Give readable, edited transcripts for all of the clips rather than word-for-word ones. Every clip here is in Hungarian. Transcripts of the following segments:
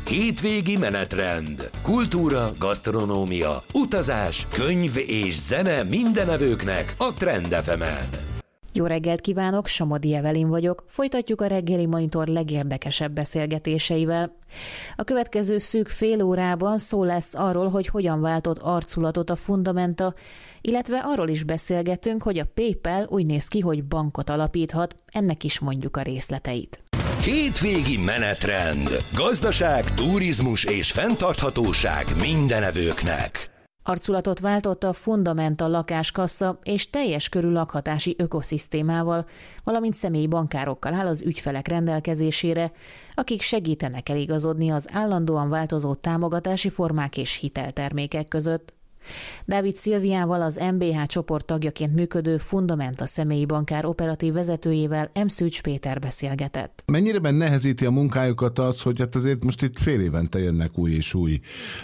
Hétvégi menetrend. Kultúra, gasztronómia, utazás, könyv és zene mindenevőknek a Trend FM-en. Jó reggelt kívánok, Somodi Evelin vagyok. Folytatjuk a reggeli monitor legérdekesebb beszélgetéseivel. A következő szűk fél órában szó lesz arról, hogy hogyan váltott arculatot a Fundamenta, illetve arról is beszélgetünk, hogy a PayPal úgy néz ki, hogy bankot alapíthat, ennek is mondjuk a részleteit. Hétvégi menetrend. Gazdaság, turizmus és fenntarthatóság mindenevőknek. Arculatot váltott a Fundamenta lakáskassa és teljes körű lakhatási ökoszisztémával, valamint személyi bankárokkal áll az ügyfelek rendelkezésére, akik segítenek eligazodni az állandóan változó támogatási formák és hiteltermékek között. Dávid Szilviával, az MBH csoport tagjaként működő Fundamenta személyi bankár operatív vezetőjével Szűcs Péter beszélgetett. Mennyire nehezíti a munkájukat az, hogy hát azért most itt fél évente jönnek új és új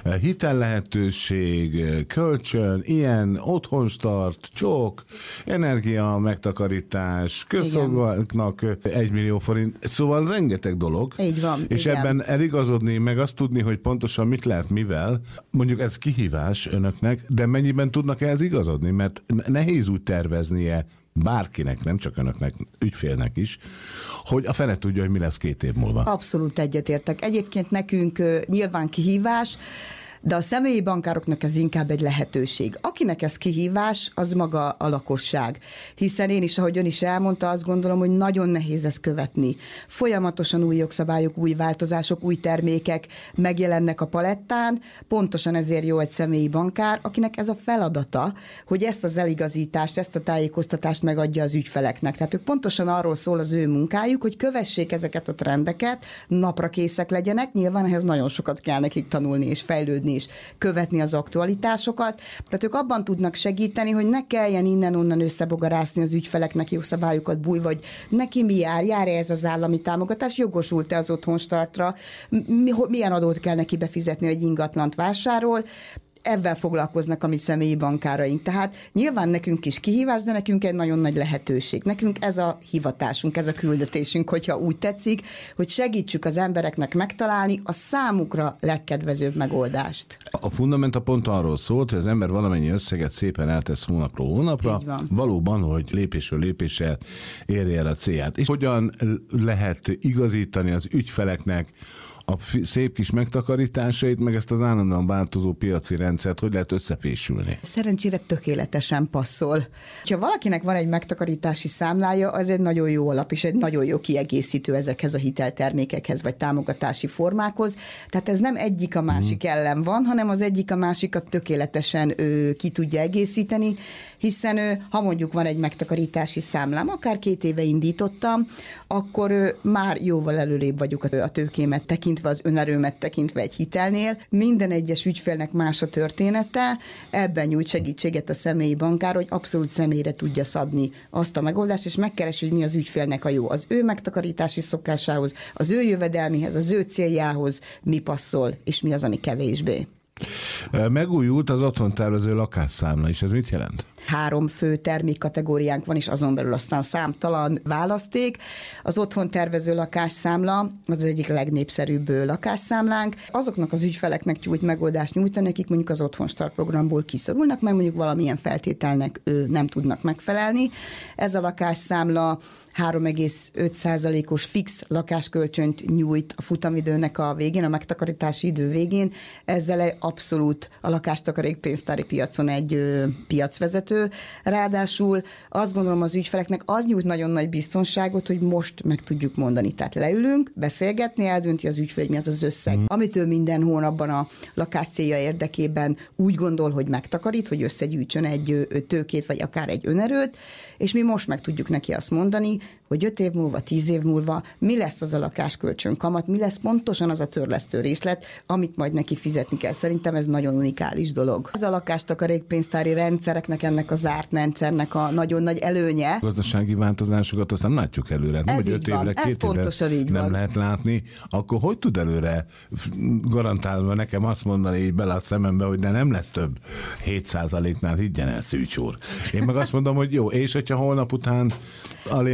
hitellehetőség, kölcsön, ilyen, otthonstart, csók, energia megtakarítás, közszolgálatnak 1 millió forint, szóval rengeteg dolog. Így van. És igen. Ebben eligazodni, meg azt tudni, hogy pontosan mit lehet, mivel, mondjuk ez kihívás önöknek, de mennyiben tudnak ehhez igazodni? Mert nehéz úgy terveznie bárkinek, nem csak önöknek, ügyfélnek is, hogy a fene tudja, hogy mi lesz 2 év múlva. Abszolút egyetértek. Egyébként nekünk nyilván kihívás, de a személyi bankároknak ez inkább egy lehetőség. Akinek ez kihívás, az maga a lakosság. Hiszen én is, ahogy ön is elmondta, azt gondolom, hogy nagyon nehéz ezt követni. Folyamatosan új jogszabályok, új változások, új termékek megjelennek a palettán, pontosan ezért jó egy személyi bankár, akinek ez a feladata, hogy ezt az eligazítást, ezt a tájékoztatást megadja az ügyfeleknek. Tehát ők pontosan arról szól az ő munkájuk, hogy kövessék ezeket a trendeket, napra készek legyenek, nyilván ehhez nagyon sokat kell nekik tanulni és fejlődni és követni az aktualitásokat. Tehát ők abban tudnak segíteni, hogy ne kelljen innen-onnan összebogarászni az ügyfeleknek jogszabályokat bújva, vagy neki mi jár-e ez az állami támogatás, jogosult-e az otthonstartra, milyen adót kell neki befizetni, hogy ingatlant vásárol. Ebben foglalkoznak a mi személyi bankáraink. Tehát nyilván nekünk is kihívás, de nekünk egy nagyon nagy lehetőség. Nekünk ez a hivatásunk, ez a küldetésünk, hogyha úgy tetszik, hogy segítsük az embereknek megtalálni a számukra legkedvezőbb megoldást. A Fundamenta pont arról szólt, hogy az ember valamennyi összeget szépen eltesz hónapról hónapra, valóban, hogy lépésről lépésre érje el a célját. És hogyan lehet igazítani az ügyfeleknek a szép kis megtakarításait, meg ezt az állandóan változó piaci rendszert, hogy lehet összefésülni? Szerencsére tökéletesen passzol. Ha valakinek van egy megtakarítási számlája, az egy nagyon jó alap, és egy nagyon jó kiegészítő ezekhez a hiteltermékekhez, vagy támogatási formákhoz. Tehát ez nem egyik a másik ellen van, hanem az egyik a másikat tökéletesen ki tudja egészíteni, hiszen ha mondjuk van egy megtakarítási számlám, akár 2 éve indítottam, akkor már jóval előrébb vagyok a tőkémet tekintve, az önerőmet tekintve egy hitelnél. Minden egyes ügyfélnek más a története, ebben nyújt segítséget a személyi bankár, hogy abszolút személyre tudja szabni azt a megoldást, és megkeresi, hogy mi az ügyfélnek a jó. Az ő megtakarítási szokásához, az ő jövedelméhez, az ő céljához mi passzol, és mi az, ami kevésbé. Megújult az otthontervező lakásszámla is, ez mit jelent? 3 fő termékkategóriánk van, és azon belül aztán számtalan választék. Az otthontervező lakásszámla az egyik legnépszerűbb lakásszámlánk. Azoknak az ügyfeleknek nyújt megoldást nyújtani, akik mondjuk az Otthonstart programból kiszorulnak, mert mondjuk valamilyen feltételnek nem tudnak megfelelni. Ez a lakásszámla 3,5%-os fix lakáskölcsönt nyújt a futamidőnek a végén, a megtakarítási idő végén. Ezzel abszolút a lakástakarékpénztári piacon egy piacvezető. Ráadásul azt gondolom az ügyfeleknek az nyújt nagyon nagy biztonságot, hogy most meg tudjuk mondani. Tehát leülünk, beszélgetni, eldönti az ügyfél, hogy mi az az összeg, amit ő minden hónapban a lakás célja érdekében úgy gondol, hogy megtakarít, hogy összegyűjtsön egy tőkét, vagy akár egy önerőt, és mi most meg tudjuk neki azt mondani, hogy 5 év múlva, 10 év múlva mi lesz az a lakáskölcsön kamat, mi lesz pontosan az a törlesztő részlet, amit majd neki fizetni kell. Szerintem ez nagyon unikális dolog. Ez a lakástakarékpénztári rendszereknek, ennek a zárt rendszernek a nagyon nagy előnye. A gazdasági változásokat azt nem látjuk előre. Nem, hogy 5 évre, 2 évre nem lehet látni. Akkor hogy tud előre garantálva nekem azt mondani így bele a szemembe, hogy nem lesz több 7%-nál, higgyen el, Szűcs úr. Én meg azt mondom, hogy jó, és hogyha holnap után a Lehman Brothers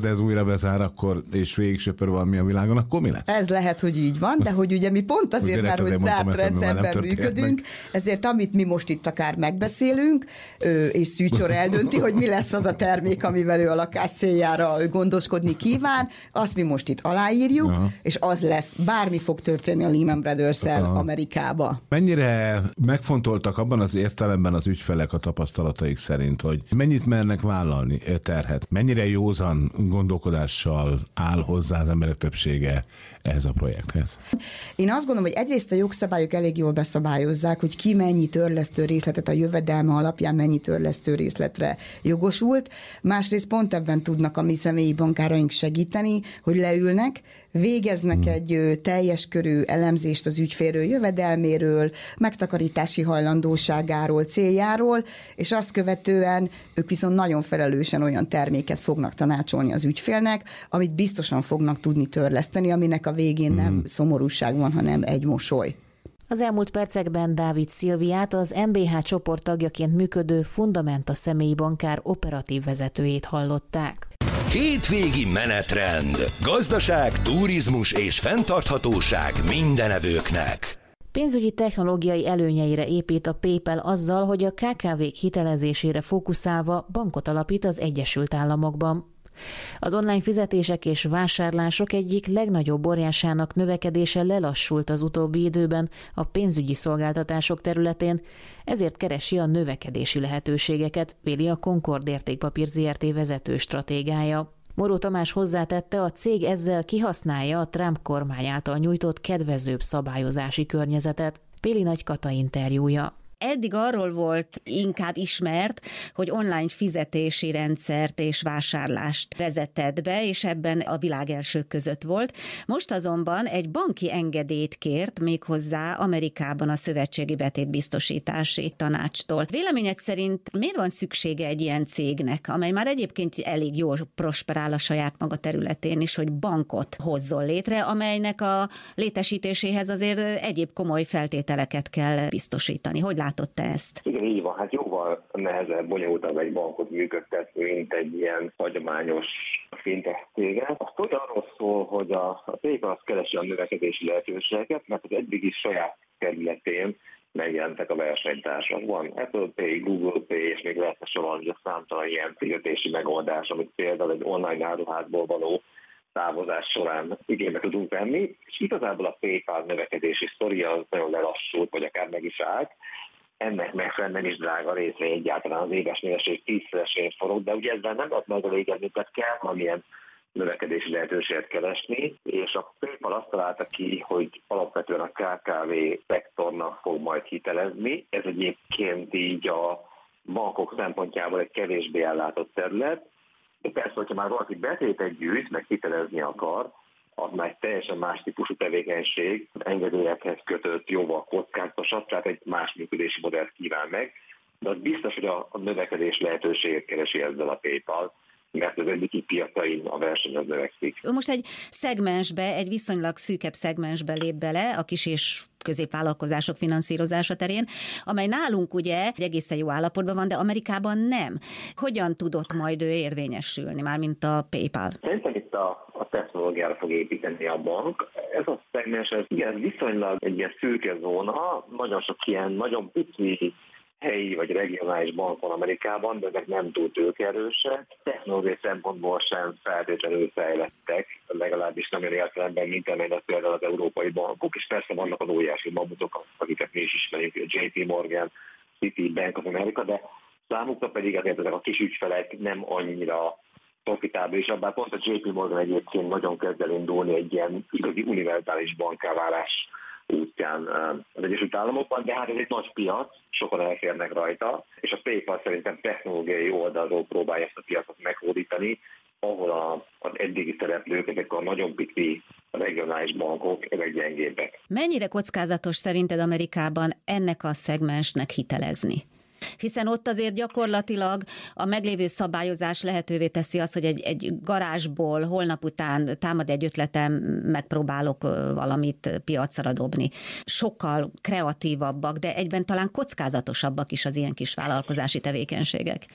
ez újra bezár, akkor, és végig söpör valami a világon, akkor mi lesz? Ez lehet, hogy így van, de hogy ugye mi pont azért, mert hogy zárt rendszerben működünk, ezért amit mi most itt akár megbeszélünk, és Szűcsor eldönti, hogy mi lesz az a termék, amivel ő a lakás céljára gondoskodni kíván, azt mi most itt aláírjuk, és az lesz, bármi fog történni a Lehman Brothers-el Amerikába. Mennyire megfontoltak abban az értelemben az ügyfelek a tapasztalataik szerint, hogy mennyit mernek vállalni terhet? Mennyire józan gondolkodással áll hozzá az emberek többsége ehhez a projekthez? Én azt gondolom, hogy egyrészt a jogszabályok elég jól beszabályozzák, hogy ki mennyi törlesztő részletet a jövedelme alapján mennyi törlesztő részletre jogosult. Másrészt pont ebben tudnak a mi személyi bankáraink segíteni, hogy leülnek, végeznek egy teljes körű elemzést az ügyfélről jövedelméről, megtakarítási hajlandóságáról, céljáról, és azt követően ők viszont nagyon felelősen olyan terméket fognak tanácsolni az ügyfélnek, amit biztosan fognak tudni törleszteni, aminek a végén nem szomorúság van, hanem egy mosoly. Az elmúlt percekben Dávid Szilviát, az MBH csoport tagjaként működő Fundamenta személyi bankár operatív vezetőjét hallották. Hétvégi menetrend. Gazdaság, turizmus és fenntarthatóság mindenevőknek. Pénzügyi technológiai előnyeire épít a PayPal azzal, hogy a KKV-k hitelezésére fókuszálva bankot alapít az Egyesült Államokban. Az online fizetések és vásárlások egyik legnagyobb óriásának növekedése lelassult az utóbbi időben a pénzügyi szolgáltatások területén, ezért keresi a növekedési lehetőségeket, véli a Concord Értékpapír Zrt. Vezető stratégája. Moró Tamás hozzátette, a cég ezzel kihasználja a Trump kormány által nyújtott kedvezőbb szabályozási környezetet. Péli Nagy Kata interjúja. Eddig arról volt inkább ismert, hogy online fizetési rendszert és vásárlást vezetett be, és ebben a világ elsők között volt. Most azonban egy banki engedélyt kért méghozzá Amerikában a Szövetségi Betétbiztosítási Tanácstól. Véleményed szerint miért van szüksége egy ilyen cégnek, amely már egyébként elég jól prosperál a saját maga területén is, hogy bankot hozzon létre, amelynek a létesítéséhez azért egyéb komoly feltételeket kell biztosítani? Hogy látod te ezt? Igen, így van. Hát jóval nehezebb, bonyolultabb egy bankot működtetni, mint egy ilyen hagyományos fintech céget. A sztori arról szól, hogy a PayPal az keresi a növekedési lehetőségeket, mert az eddig is saját területén megjelentek a versenytársak. Van Apple Pay, Google Pay, és még lehetne sorolni a számtalan ilyen fizetési megoldás, amit például egy online áruházból való távozás során igénybe tudunk venni, és igazából a PayPal növekedési sztoria az nagyon lelassult, vagy akár meg is állt. Ennek megfelelően nem is drága részvény, egyáltalán az éves nyereség 10-szeresén forog, de ugye ezzel nem lehet megelégedni, tehát kell valamilyen növekedési lehetőséget keresni, és a PayPal azt találta ki, hogy alapvetően a KKV szektornak fog majd hitelezni. Ez egyébként így a bankok szempontjából egy kevésbé ellátott terület, de persze, hogyha már valaki betétet gyűjt, meg hitelezni akar, az már egy teljesen más típusú tevékenység, engedélyekhez kötött, jóval kockázatosabb, tehát egy más működési modellt kíván meg, de az biztos, hogy a növekedés lehetőséget keresi ezzel a PayPal, mert az egyik piacain a verseny az növekszik. Most egy szegmensbe, egy viszonylag szűkebb szegmensbe lép bele a kis és középvállalkozások finanszírozása terén, amely nálunk ugye egy egészen jó állapotban van, de Amerikában nem. Hogyan tudott majd ő érvényesülni, mármint a PayPal? Szerintem itt a technológiára fog építeni a bank. Ez a szegmens, ez viszonylag egy ilyen szürke zóna, nagyon sok ilyen nagyon pici helyi vagy regionális bank van Amerikában, de ezek nem túl tőkeerősek. Technológiai szempontból sem feltétlenül fejlettek, legalábbis nem olyan értelemben, mint amelynek például az európai bankok, és persze vannak az óriási bankok, akiket mi is ismerünk, a JP Morgan, Citi, Bank of America, de számukra pedig azért ezek a kis ügyfelek nem annyira profitábilis, abban pont a JP Morgan egyébként nagyon kezd el indulni egy ilyen igazi univerzális bankkáválás útján az Egyesült Államokban, de hát ez egy nagy piac, sokan elférnek rajta, és a PayPal szerintem technológiai oldalról próbálja ezt a piacot meghódítani, ahol az eddigi szereplők, ezek a nagyon pici regionális bankok, ezek gyengébbek. Mennyire kockázatos szerinted Amerikában ennek a szegmensnek hitelezni? Hiszen ott azért gyakorlatilag a meglévő szabályozás lehetővé teszi azt, hogy egy garázsból holnap után támad egy ötletem, megpróbálok valamit piacra dobni. Sokkal kreatívabbak, de egyben talán kockázatosabbak is az ilyen kis vállalkozási tevékenységek.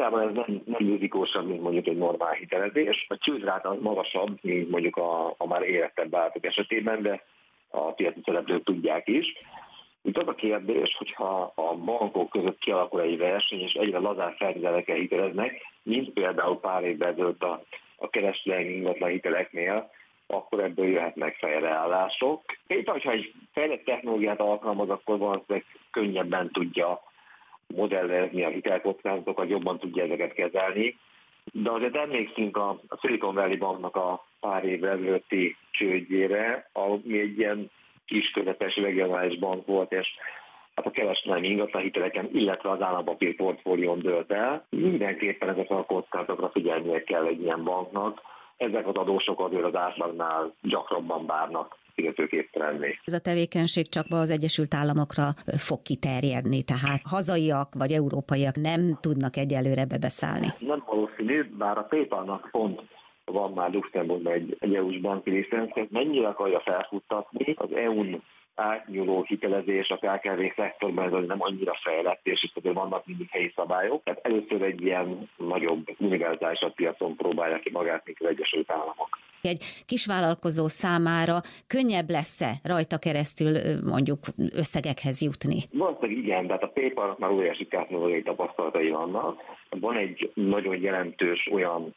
Önmagában ez nem rizikósabb, mint mondjuk egy normál hitelezés. A csődráta magasabb, mint mondjuk a már érettebb vállalatok esetében, de a piaci szereplők tudják is. Itt az a kérdés, hogyha a bankok között kialakul egy verseny, és egyre lazább feltételekkel hiteleznek, mint például pár évvel ezelőtt a kereskedelmi ingatlan hiteleknél, akkor ebből jöhetnek fejreállások. Éppen, hogyha egy fejlett technológiát alkalmaz, akkor valószínűleg könnyebben tudja modellezni a hitelkockázatokat, jobban tudja ezeket kezelni. De azért emlékszünk a Silicon Valley Banknak a pár évvel ezelőtti csődjére, ami egy ilyen kis közepes regionális bank volt, és hát a kereskedelmi ingatlan hiteleken, illetve az állampapír portfólión dőlt el. Mindenképpen ezekre a kockázatokra figyelnie kell egy ilyen banknak. Ezek az adósok azért az átlagnál gyakrabban bárnak fizetőképtelenné. Ez a tevékenység csak az Egyesült Államokra fog kiterjedni, tehát hazaiak vagy európaiak nem tudnak egyelőre beszállni. Nem valószínű, bár a PayPal-nak pont van már Luxemburgban egy EU-s banki licenc, mennyire akarja felfuttatni az EU-n átnyúló hitelezés a KKV szektorban, ez nem annyira fejlett, és itt azért vannak mindig helyi szabályok. Tehát először egy ilyen nagyobb univerzálisabb piacon próbálják ki magát, mint az Egyesült Államok. Egy kisvállalkozó számára könnyebb lesz-e rajta keresztül mondjuk összegekhez jutni? Valószínűleg igen, tehát a PayPal-nak már óriási technológiai tapasztalatai vannak. Van egy nagyon jelentős olyan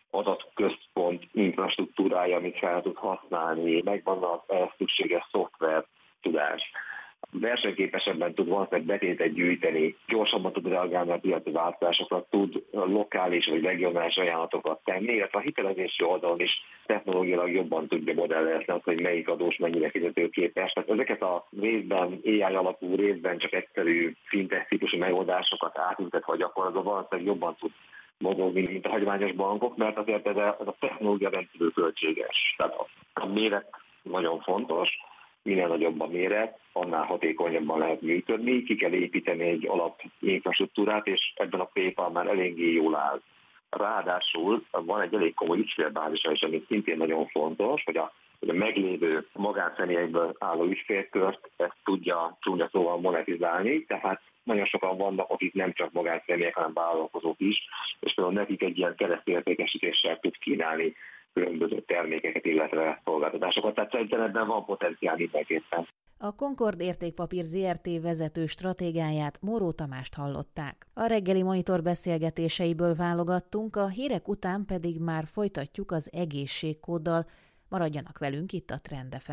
adatközpont infrastruktúrája, amit fel tud használni, megvan az ehhez szükséges szoftver tudás. Versenyképesebben tud valószínűleg betétet gyűjteni, gyorsabban tud reagálni a piaci változásokra, tud lokális vagy regionális ajánlatokat tenni, illetve a hitelezési oldalon is technológiailag jobban tudja modellezni azt, hogy melyik adós mennyire fizetőképes. Tehát ezeket a részben AI alapú, részben csak egyszerű fintech típusú megoldásokat átültetve a gyakorlatban valószínűleg jobban tud mozogni, mint a hagyományos bankok, mert azért ez a technológia rendkívül költséges. Tehát a méret nagyon fontos, minél nagyobb a méret, annál hatékonyabban lehet működni, ki kell építeni egy alapinfrastruktúrát, és ebben a PayPal már eléggé jól áll. Ráadásul van egy elég komoly ügyfélbázisa is, ami szintén nagyon fontos, hogy a meglévő magánszemélyekből álló ügyfélkört ezt tudja csúnya szóval monetizálni, tehát nagyon sokan vannak, akik nem csak magánszemélyek, hanem vállalkozók is, és például nekik egy ilyen keresztértékesítéssel tud kínálni különböző termékeket, illetve szolgáltatásokat. Tehát szerintem ebben van potenciál mindenképpen. A Concord Értékpapír Zrt. Vezető stratégáját, Móró Tamást hallották. A reggeli monitor beszélgetéseiből válogattunk, a hírek után pedig már folytatjuk az egészségkóddal. Maradjanak velünk itt a Trend FM.